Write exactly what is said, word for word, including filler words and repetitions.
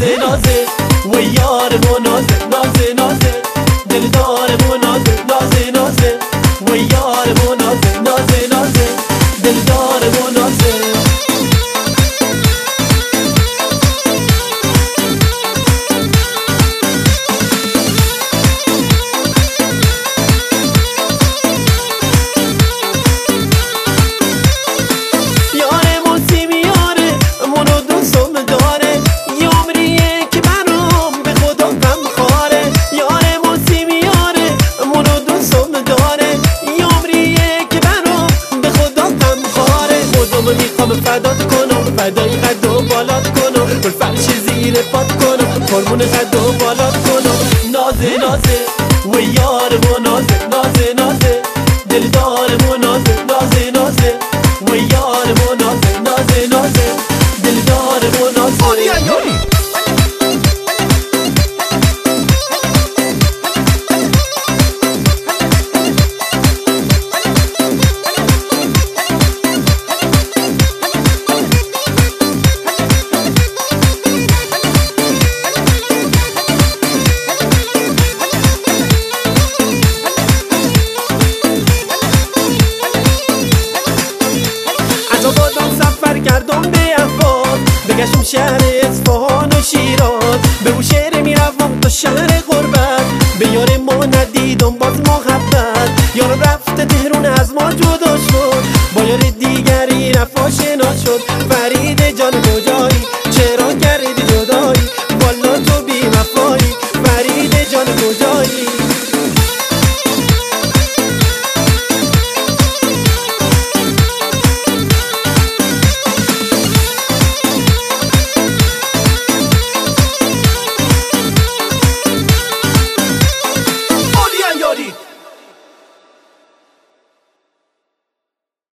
نازه نازه و یار و نازه نازه نازه دلدار و نازه نازه نازه و یار و نازه نازه نازه دلدار و نازه میخوام فدات کنم فدای قد و بالات کنم گل فرش زیر پات کنم قربون قد و بالات کنم نازه نازه و یار و نازه نازه نازه دلدار و نازه نازه نازه و یار و نازه نازه نازه دلدار و نازه گردم به افغان بگشم شهر اصفهان و شیراز به اون شهر میروم تا شهر غربت به یار ما ندیدم